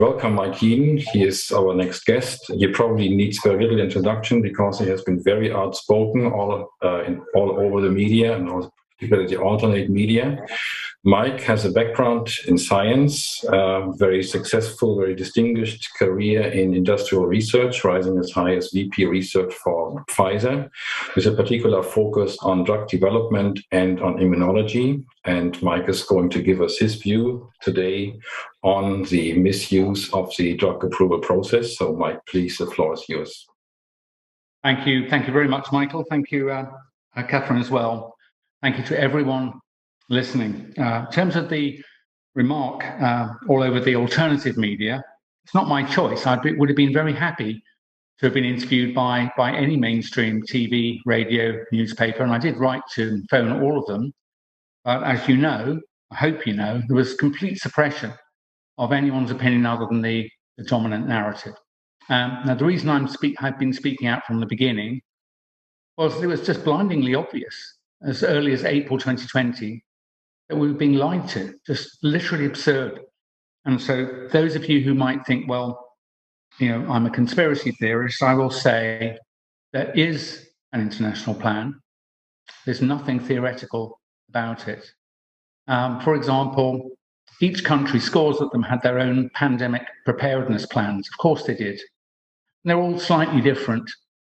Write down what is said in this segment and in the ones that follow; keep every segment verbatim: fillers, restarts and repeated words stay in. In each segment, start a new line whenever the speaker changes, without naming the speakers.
Welcome, Mike Heaton. He is our next guest. He probably needs very little introduction because he has been very outspoken all uh, in, all over the media, and also particularly the alternate media. Mike has a background in science, uh, very successful, very distinguished career in industrial research, rising as high as V P research for Pfizer, with a particular focus on drug development and on immunology. And Mike is going to give us his view today on the misuse of the drug approval process. So Mike, please, the floor is yours.
Thank you. Thank you very much, Michael. Thank you, uh, uh, Catherine, as well. Thank you to everyone listening. Uh, in terms of the remark uh, all over the alternative media, it's not my choice. I would have been very happy to have been interviewed by, by any mainstream T V, radio, newspaper, and I did write to and phone all of them. But as you know, I hope you know, there was complete suppression of anyone's opinion other than the, the dominant narrative. Um, now, the reason I'm speak, I've been speaking out from the beginning was it was just blindingly obvious as early as April twenty twenty that we were being lied to, just literally absurd. And so those of you who might think, well, you know, I'm a conspiracy theorist, I will say there is an international plan. There's nothing theoretical about it. Um, for example, each country, scores of them, had their own pandemic preparedness plans. Of course they did. And they're all slightly different.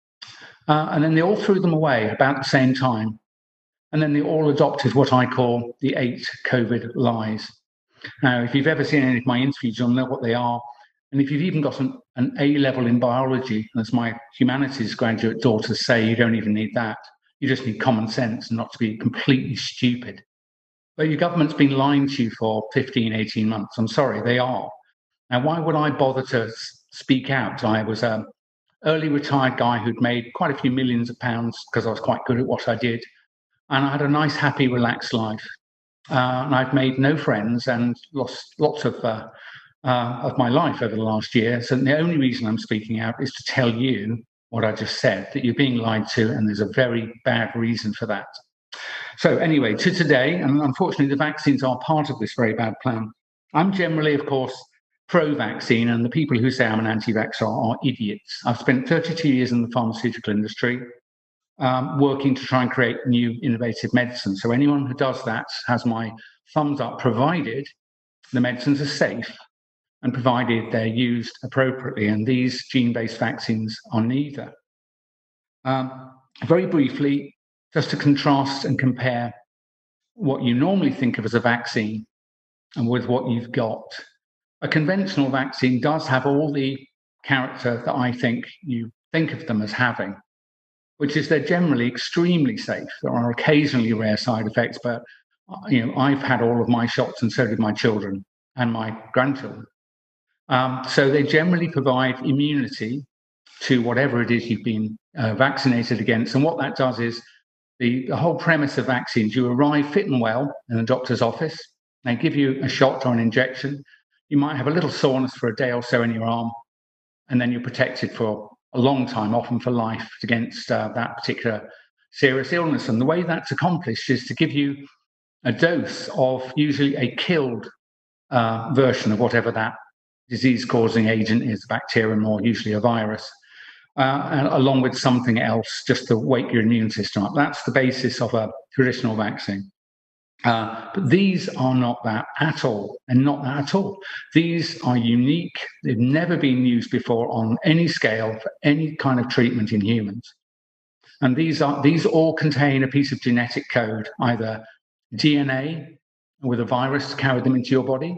Uh, and then they all threw them away about the same time. And then they all adopted what I call the eight COVID lies. Now, if you've ever seen any of my interviews, you'll know what they are. And if you've even got an, an A level in biology, as my humanities graduate daughters say, you don't even need that. You just need common sense and not to be completely stupid. But your government's been lying to you for fifteen, eighteen months. I'm sorry, they are. Now, why would I bother to speak out? I was an early retired guy who'd made quite a few millions of pounds because I was quite good at what I did. And I had a nice, happy, relaxed life. Uh, and I've made no friends and lost lots of uh, uh, of my life over the last year. So the only reason I'm speaking out is to tell you what I just said, that you're being lied to, and there's a very bad reason for that. So anyway, to today, and unfortunately the vaccines are part of this very bad plan. I'm generally, of course, pro-vaccine, and the people who say I'm an anti-vaxxer are idiots. I've spent thirty-two years in the pharmaceutical industry, Um, working to try and create new innovative medicines. So anyone who does that has my thumbs up, provided the medicines are safe and provided they're used appropriately. And these gene-based vaccines are neither. Um, very briefly, just to contrast and compare what you normally think of as a vaccine and with what you've got. A conventional vaccine does have all the character that I think you think of them as having, which is they're generally extremely safe. There are occasionally rare side effects, but you know, I've had all of my shots, and so did my children and my grandchildren. Um, so they generally provide immunity to whatever it is you've been uh, vaccinated against. And what that does is the, the whole premise of vaccines, you arrive fit and well in a doctor's office, they give you a shot or an injection. You might have a little soreness for a day or so in your arm, and then you're protected for a long time, often for life, against uh, that particular serious illness. And the way that's accomplished is to give you a dose of usually a killed uh, version of whatever that disease-causing agent is, a bacterium or usually a virus, uh, and along with something else just to wake your immune system up. That's the basis of a traditional vaccine. Uh, but these are not that at all, and not that at all. These are unique. They've never been used before on any scale for any kind of treatment in humans. And these are these all contain a piece of genetic code, either D N A with a virus to carry them into your body,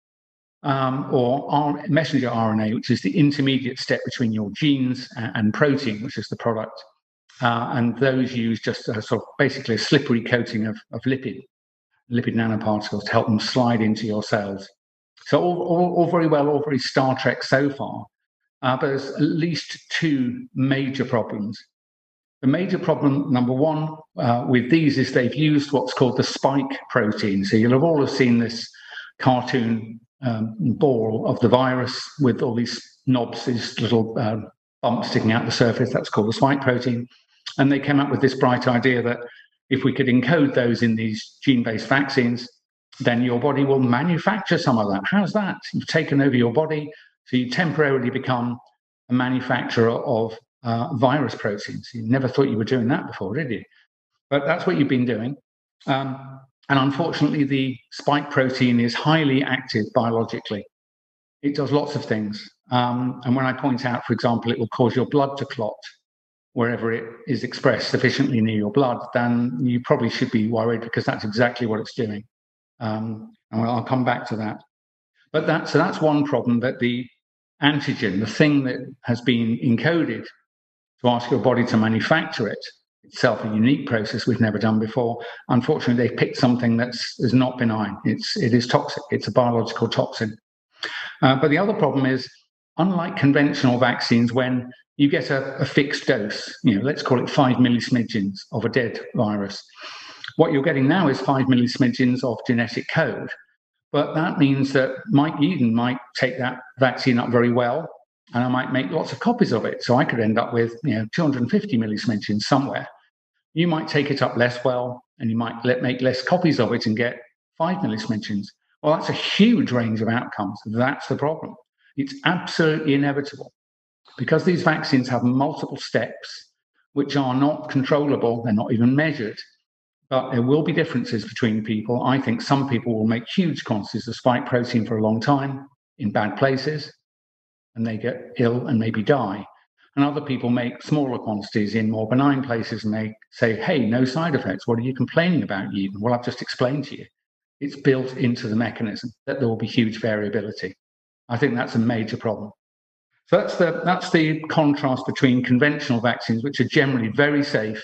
um, or R messenger R N A, which is the intermediate step between your genes and, and protein, which is the product. Uh, and those use just a sort of basically a slippery coating of, of lipid. lipid nanoparticles to help them slide into your cells. So all, all, all very well, all very Star Trek so far, uh, but there's at least two major problems. The major problem, number one, uh, with these is they've used what's called the spike protein. So you'll have all have seen this cartoon um, ball of the virus with all these knobs, these little uh, bumps sticking out the surface. That's called the spike protein. And they came up with this bright idea that if we could encode those in these gene-based vaccines, then your body will manufacture some of that. How's that? You've taken over your body, so you temporarily become a manufacturer of uh, virus proteins. You never thought you were doing that before, did you? But that's what you've been doing. Um, and unfortunately, the spike protein is highly active biologically. It does lots of things. Um, and when I point out, for example, it will cause your blood to clot wherever it is expressed sufficiently near your blood, then you probably should be worried, because that's exactly what it's doing. Um, and I'll come back to that. But that, so that's one problem, that the antigen, the thing that has been encoded to ask your body to manufacture it, itself a unique process we've never done before. Unfortunately, they've picked something that's is not benign. It's, it is toxic. It's a biological toxin. Uh, but the other problem is, unlike conventional vaccines, when you get a, a fixed dose, you know, let's call it five millismidgens of a dead virus, what you're getting now is five millismidgens of genetic code. But that means that Mike Eden might take that vaccine up very well, and I might make lots of copies of it. So I could end up with, you know, two hundred fifty millismidgens somewhere. You might take it up less well, and you might let, make less copies of it and get five millismidgens. Well, that's a huge range of outcomes. That's the problem. It's absolutely inevitable. Because these vaccines have multiple steps, which are not controllable, they're not even measured, but there will be differences between people. I think some people will make huge quantities of spike protein for a long time in bad places, and they get ill and maybe die. And other people make smaller quantities in more benign places, and they say, hey, no side effects. What are you complaining about, Eden? Well, I've just explained to you. It's built into the mechanism that there will be huge variability. I think that's a major problem. So that's the, that's the contrast between conventional vaccines, which are generally very safe,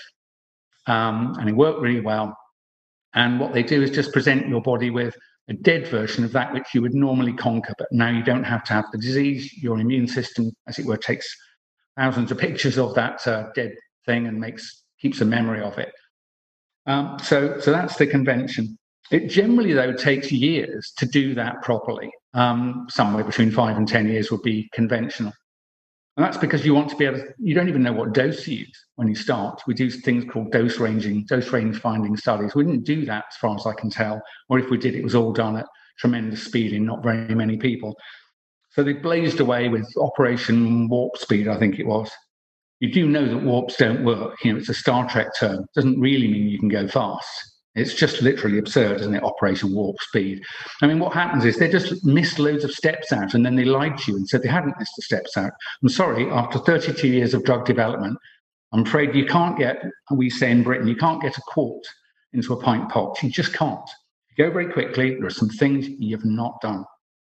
um, and they work really well. And what they do is just present your body with a dead version of that which you would normally conquer. But now you don't have to have the disease. Your immune system, as it were, takes thousands of pictures of that uh, dead thing and makes keeps a memory of it. Um, so, so that's the convention. It generally, though, takes years to do that properly. Um, somewhere between five and ten years would be conventional. And that's because you want to be able to, you don't even know what dose to use when you start. We do things called dose ranging, dose range finding studies. We didn't do that as far as I can tell, or if we did, it was all done at tremendous speed in not very many people. So they blazed away with Operation Warp Speed, I think it was. You do know that warps don't work. You know, it's a Star Trek term. It doesn't really mean you can go fast. It's just literally absurd, isn't it? Operation Warp Speed. I mean, what happens is they just missed loads of steps out, and then they lied to you and said they hadn't missed the steps out. I'm sorry, after thirty-two years of drug development, I'm afraid you can't get, we say in Britain, you can't get a quart into a pint pot. You just can't. You go very quickly. There are some things you've not done.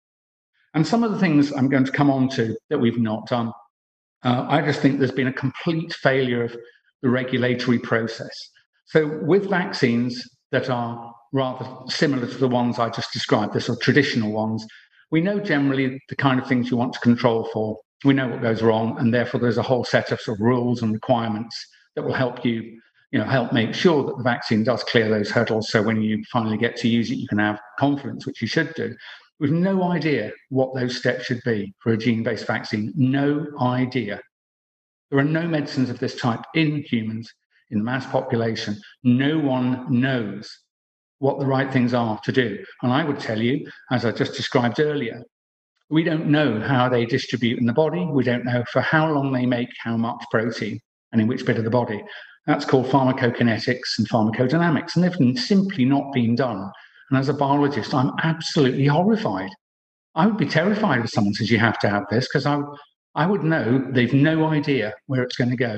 And some of the things I'm going to come on to that we've not done, uh, I just think there's been a complete failure of the regulatory process. So with vaccines that are rather similar to the ones I just described, the sort of traditional ones, we know generally the kind of things you want to control for. We know what goes wrong, and therefore there's a whole set of, sort of rules and requirements that will help you, you know, help make sure that the vaccine does clear those hurdles. So when you finally get to use it, you can have confidence, which you should do. We've no idea what those steps should be for a gene-based vaccine. No idea. There are no medicines of this type in humans, in the mass population. No one knows what the right things are to do. And I would tell you, as I just described earlier, we don't know how they distribute in the body. We don't know for how long they make how much protein and in which bit of the body. That's called pharmacokinetics and pharmacodynamics, and they've simply not been done. And as a biologist, I'm absolutely horrified. I would be terrified if someone says you have to have this, because I would, I would know they've no idea where it's going to go.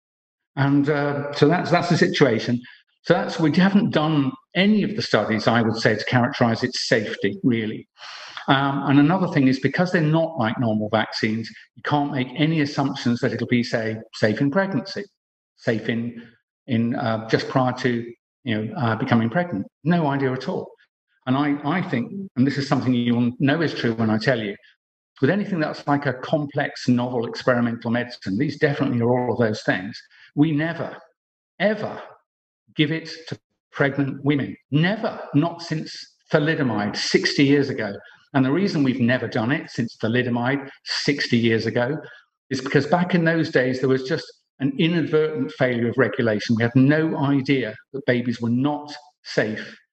And uh, so that's that's the situation. So that's, we haven't done any of the studies, I would say, to characterize its safety, really. Um, and another thing is, because they're not like normal vaccines, you can't make any assumptions that it'll be, say, safe in pregnancy, safe in in uh, just prior to you know uh, becoming pregnant. No idea at all. And I, I think, and this is something you'll know is true when I tell you, with anything that's like a complex, novel experimental medicine, these definitely are all of those things. We never, ever give it to pregnant women. Never, not since thalidomide sixty years ago. And the reason we've never done it since thalidomide sixty years ago is because back in those days, there was just an inadvertent failure of regulation. We had no idea that babies were not safe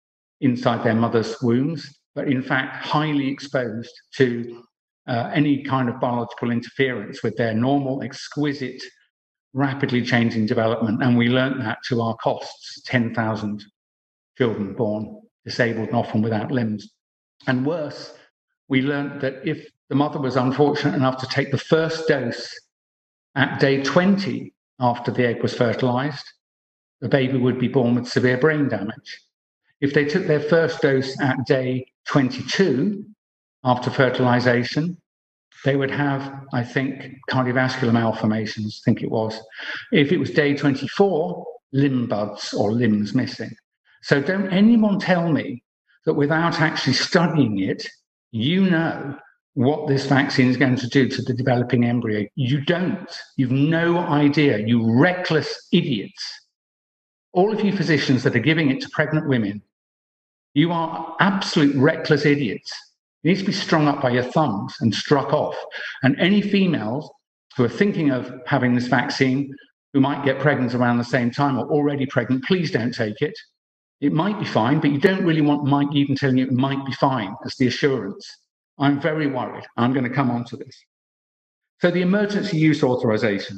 inside their mother's wombs, but in fact highly exposed to uh, any kind of biological interference with their normal, exquisite, rapidly changing development. And we learned that to our costs, ten thousand children born disabled and often without limbs. And worse, we learned that if the mother was unfortunate enough to take the first dose at day twenty after the egg was fertilized, the baby would be born with severe brain damage. If they took their first dose at day twenty-two after fertilization, they would have, I think, cardiovascular malformations, I think it was. If it was day twenty-four, limb buds or limbs missing. So don't anyone tell me that without actually studying it, you know what this vaccine is going to do to the developing embryo. You don't. You've no idea, you reckless idiots. All of you physicians that are giving it to pregnant women, you are absolute reckless idiots. You need to be strung up by your thumbs and struck off. And any females who are thinking of having this vaccine, who might get pregnant around the same time or already pregnant, please don't take it. It might be fine, but you don't really want Mike even telling you it might be fine as the assurance. I'm very worried. I'm going to come on to this. So the emergency use authorization.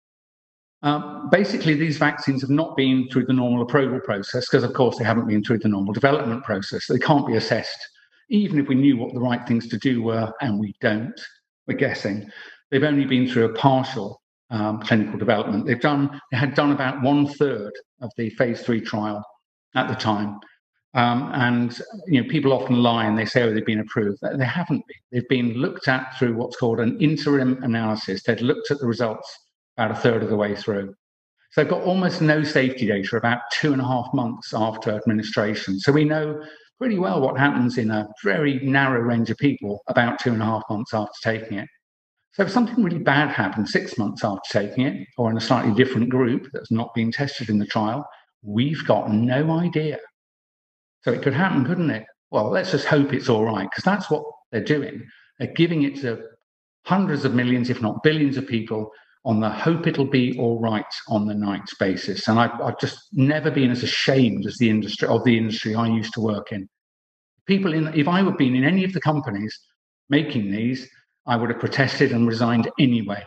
Uh, basically, these vaccines have not been through the normal approval process because, of course, they haven't been through the normal development process. They can't be assessed. Even if we knew what the right things to do were, and we don't, we're guessing. They've only been through a partial um, clinical development. They've done, they had done about one third of the phase three trial at the time. Um, and you know, people often lie and they say, oh, they've been approved. They haven't been. They've been looked at through what's called an interim analysis. They'd looked at the results about a third of the way through. So they've got almost no safety data about two and a half months after administration. So we know pretty well what happens in a very narrow range of people about two and a half months after taking it. So if something really bad happens six months after taking it, or in a slightly different group that's not being tested in the trial, we've got no idea. So it could happen, couldn't it? Well, let's just hope it's all right, because that's what they're doing. They're giving it to hundreds of millions, if not billions of people on the hope it'll be all right on the night basis. And I've, I've just never been as ashamed as the industry of the industry I used to work in. People in, if I had been in any of the companies making these, I would have protested and resigned anyway.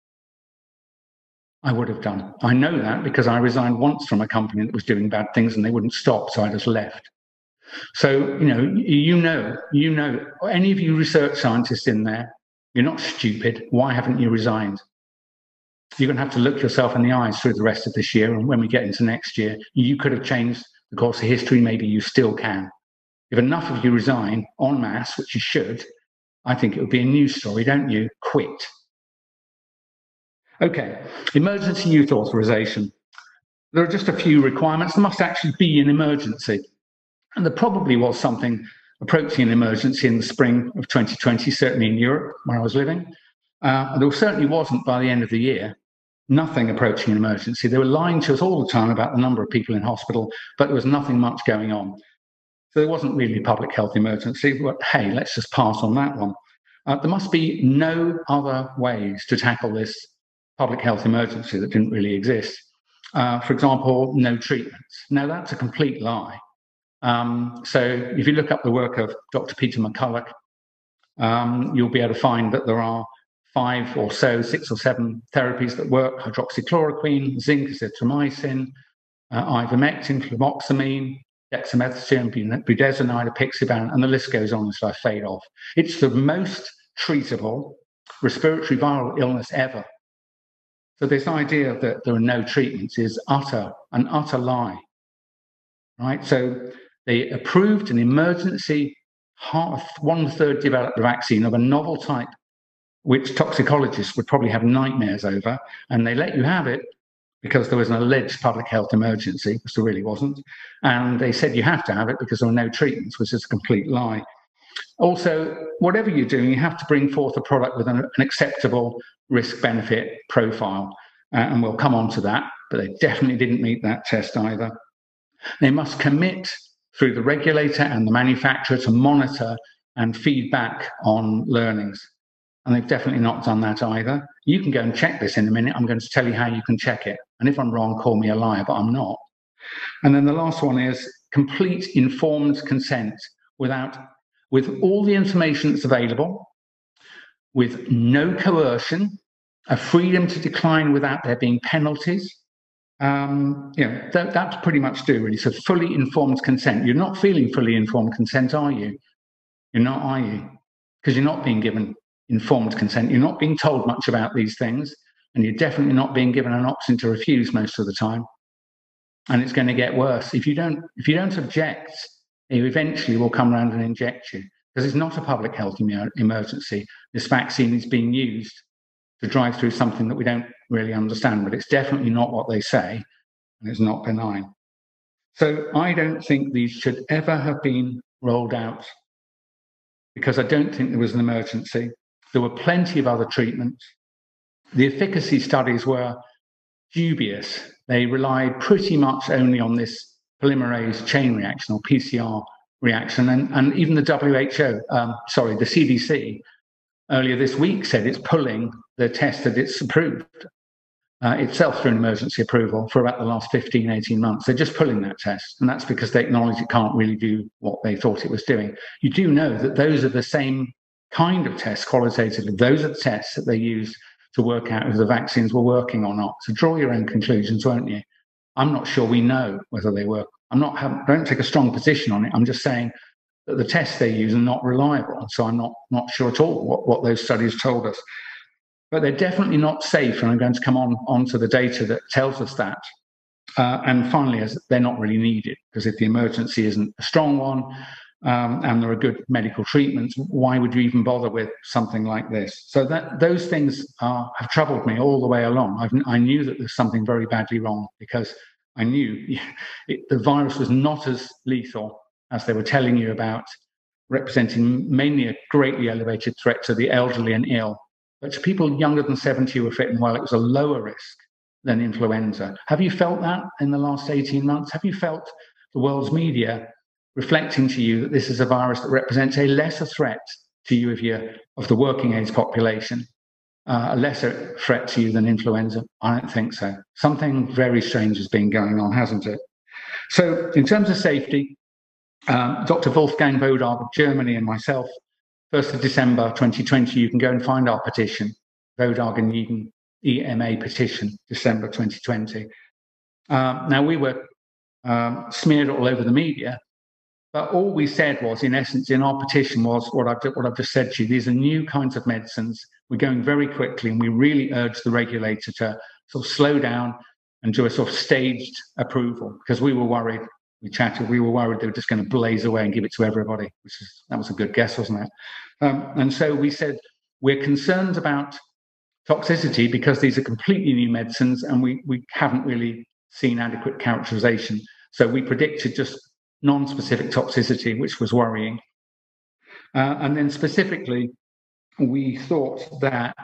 I would have done. I know that because I resigned once from a company that was doing bad things and they wouldn't stop, so I just left. So, you know, you know, you know, any of you research scientists in there, you're not stupid. Why haven't you resigned? You're going to have to look yourself in the eyes through the rest of this year. And when we get into next year, you could have changed the course of history. Maybe you still can. If enough of you resign en masse, which you should, I think it would be a news story, don't you? Quit. Okay, emergency use authorization. There are just a few requirements. There must actually be an emergency. And there probably was something approaching an emergency in the spring of twenty twenty, certainly in Europe, where I was living. Uh, there certainly wasn't by the end of the year. Nothing approaching an emergency. They were lying to us all the time about the number of people in hospital, but there was nothing much going on. So there wasn't really a public health emergency, but hey, let's just pass on that one. Uh, there must be no other ways to tackle this public health emergency that didn't really exist. Uh, for example, no treatments. Now, that's a complete lie. Um, so if you look up the work of Doctor Peter McCulloch, um, you'll be able to find that there are five or so, six or seven therapies that work: hydroxychloroquine, zinc, azithromycin, uh, ivermectin, fluvoxamine, dexamethasone, budesonide, apixaban, and the list goes on as I fade off. It's the most treatable respiratory viral illness ever. So this idea that there are no treatments is utter, an utter lie, right? So they approved an emergency half, one-third developed vaccine of a novel type, which toxicologists would probably have nightmares over, and they let you have it because there was an alleged public health emergency, which there really wasn't. And they said you have to have it because there were no treatments, which is a complete lie. Also, whatever you're doing, you have to bring forth a product with an, an acceptable risk-benefit profile. Uh, and we'll come on to that, but they definitely didn't meet that test either. They must commit through the regulator and the manufacturer to monitor and feedback on learnings. And they've definitely not done that either. You can go and check this in a minute. I'm going to tell you how you can check it. And if I'm wrong, call me a liar, but I'm not. And then the last one is complete informed consent without, with all the information that's available, with no coercion, a freedom to decline without there being penalties. Um, you know, that, that's pretty much do really. So fully informed consent. You're not feeling fully informed consent, are you? You're not, are you? Because you're not being given informed consent. You're not being told much about these things, and you're definitely not being given an option to refuse most of the time. And it's going to get worse. If you don't, if you don't object, you eventually will come around and inject you, because it's not a public health emer emergency. This vaccine is being used to drive through something that we don't really understand, but it's definitely not what they say, and it's not benign. So I don't think these should ever have been rolled out, because I don't think there was an emergency. There were plenty of other treatments. The efficacy studies were dubious. They relied pretty much only on this polymerase chain reaction, or P C R reaction, and, and even the W H O, um, sorry, the C D C, earlier this week said it's pulling the test that it's approved uh, itself through an emergency approval for about the last fifteen, eighteen months. They're just pulling that test, and that's because they acknowledge it can't really do what they thought it was doing. You do know that those are the same kind of tests qualitatively. Those are the tests that they used to work out if the vaccines were working or not. So draw your own conclusions, won't you? I'm not sure we know whether they work. I'm not, have, don't take a strong position on it. I'm just saying that the tests they use are not reliable. So I'm not, not sure at all what, what those studies told us. But they're definitely not safe, and I'm going to come on onto the data that tells us that. Uh, and finally, as they're not really needed, because if the emergency isn't a strong one, um, and there are good medical treatments, why would you even bother with something like this? So that those things are, have troubled me all the way along. I've, I knew that there's something very badly wrong, because I knew it, the virus was not as lethal as they were telling you about, representing mainly a greatly elevated threat to the elderly and ill. But to people younger than seventy who were fit and well, it was a lower risk than influenza. Have you felt that in the last eighteen months? Have you felt the world's media reflecting to you that this is a virus that represents a lesser threat to you if you're of the working age population, uh, a lesser threat to you than influenza? I don't think so. Something very strange has been going on, hasn't it? So in terms of safety, um, Doctor Wolfgang Wodarg of Germany and myself, first of December twenty twenty, you can go and find our petition, Wodarg and Yeadon E M A petition, December twenty twenty. Um, now, we were um, smeared all over the media, but all we said was, in essence, in our petition was what I've, what I've just said to you. These are new kinds of medicines. We're going very quickly, and we really urge the regulator to sort of slow down and do a sort of staged approval, because we were worried. We chatted, we were worried they were just going to blaze away and give it to everybody, which is, that was a good guess, wasn't it? Um, and so we said, we're concerned about toxicity because these are completely new medicines, and we, we haven't really seen adequate characterization. So we predicted just non-specific toxicity, which was worrying. Uh, and then specifically, we thought that,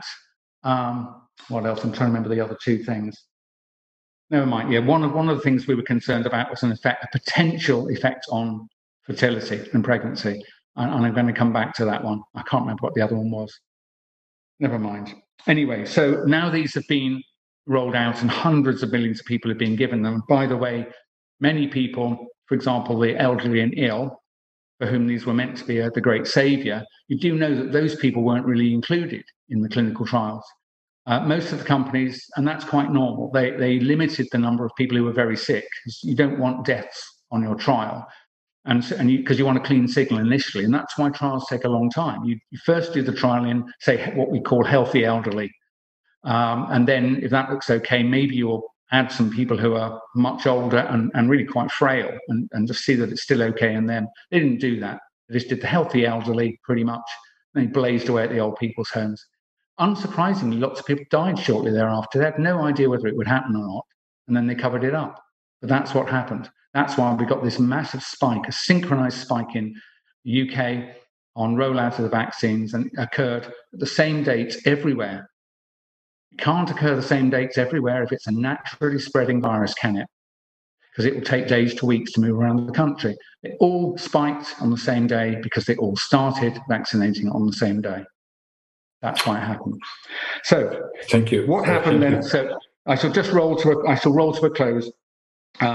um, what else? I'm trying to remember the other two things. Never mind. Yeah, one of, one of the things we were concerned about was an effect, a potential effect on fertility and pregnancy. And, and I'm going to come back to that one. I can't remember what the other one was. Never mind. Anyway, so now these have been rolled out and hundreds of millions of people have been given them. By the way, many people, for example, the elderly and ill, for whom these were meant to be a, the great saviour, you do know that those people weren't really included in the clinical trials. Uh, most of the companies, and that's quite normal, they, they limited the number of people who were very sick, because you don't want deaths on your trial, and because and you, you want a clean signal initially, and that's why trials take a long time. You, you first do the trial in, say, what we call healthy elderly, um, and then if that looks okay, maybe you'll add some people who are much older and, and really quite frail, and, and just see that it's still okay in them. They didn't do that. They just did the healthy elderly pretty much, and they blazed away at the old people's homes. Unsurprisingly, lots of people died shortly thereafter. They had no idea whether it would happen or not, and then they covered it up. But that's what happened. That's why we got this massive spike, a synchronized spike in the U K on rollout of the vaccines, and it occurred at the same dates everywhere. It can't occur the same dates everywhere if it's a naturally spreading virus, can it? Because it will take days to weeks to move around the country. They all spiked on the same day because they all started vaccinating on the same day. That's why it happened. So,
thank you.
What happened
thank
then?
You.
So, I shall just roll to a, I shall roll to a close. Uh,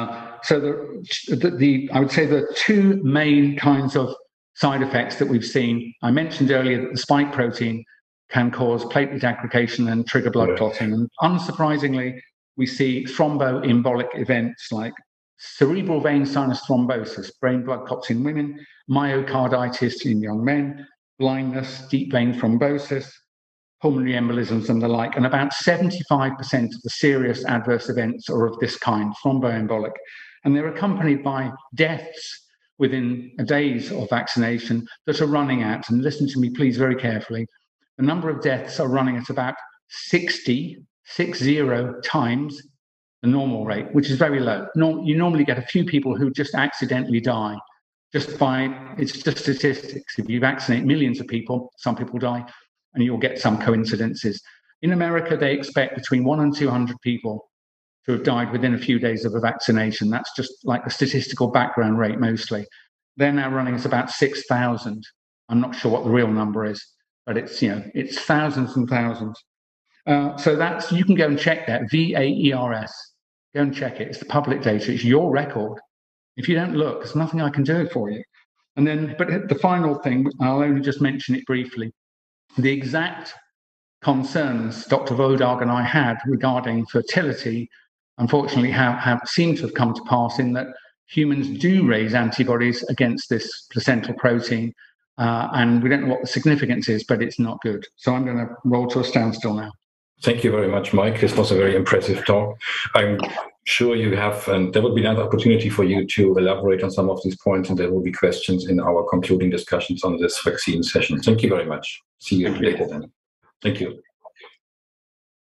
so the, the, the I would say the two main kinds of side effects that we've seen, I mentioned earlier that the spike protein can cause platelet aggregation and trigger blood yeah. clotting. And unsurprisingly, we see thromboembolic events like cerebral vein sinus thrombosis, brain blood clots in women, myocarditis in young men, blindness, deep vein thrombosis, pulmonary embolisms and the like. And about seventy-five percent of the serious adverse events are of this kind, thromboembolic. And they're accompanied by deaths within days of vaccination that are running at, and listen to me please very carefully, the number of deaths are running at about sixty, six zero times the normal rate, which is very low. Norm, you normally get a few people who just accidentally die just by, it's just statistics. If you vaccinate millions of people, some people die, and you'll get some coincidences. In America, they expect between one and two hundred people to have died within a few days of a vaccination. That's just like the statistical background rate mostly. They're now running at about six thousand. I'm not sure what the real number is, but it's, you know, it's thousands and thousands. Uh, so that's, you can go and check that, V A E R S. Go and check it. It's the public data. It's your record. If you don't look, there's nothing I can do for you. And then, but the final thing, I'll only just mention it briefly. The exact concerns Doctor Wodarg and I had regarding fertility, unfortunately, have, have seemed to have come to pass in that humans do raise antibodies against this placental protein, uh, and we don't know what the significance is, but it's not good. So I'm going to roll to a standstill now.
Thank you very much, Mike. This was a very impressive talk. I'm sure you have, and there will be another opportunity for you to elaborate on some of these points, and there will be questions in our concluding discussions on this vaccine session. Thank you very much. See you later then. Thank you.